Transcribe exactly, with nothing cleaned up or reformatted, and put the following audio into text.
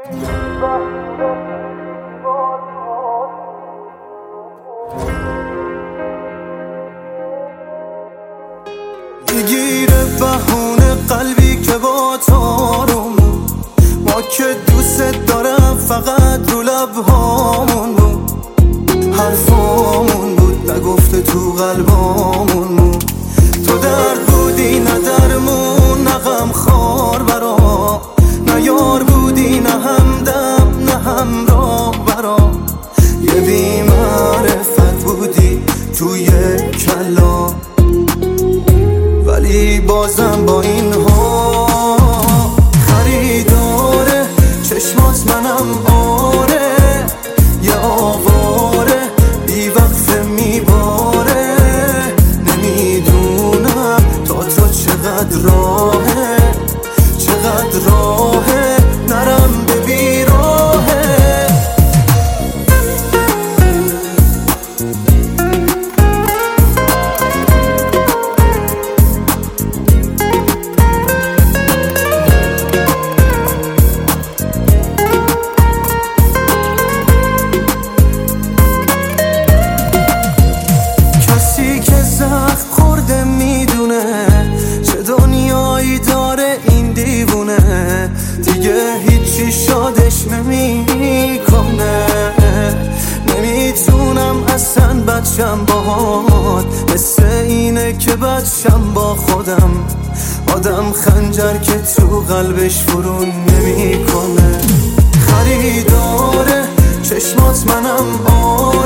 میگیره بهونه قلبی که با تارمون، ما که دوست دارم فقط رو لبهامون بود، حرفامون بود نگفته تو قلبامون بود. تو درد بودی نه درمون، نه غم خار برا، نه یار بودی نه همدم نه همراه برا، یه بی معرفت بودی توی کلا، ولی بازم با این ها خریداره چشمات منم آره، یه آواره بی وقفه میباره، نمیدونم تا تو چقدر راهه چقدر راهه نرم به بیراهه. کسی که زخم خورده میدونه چه دنیایی داره این دیوونه، دیگه هیچی شادش نمیکنه، نمیتونم اصلا بچم باهات، مثل اینه که بچم با خودم، آدم خنجر که تو قلبش فرو نمیکنه. خریداره چشمات منم آره،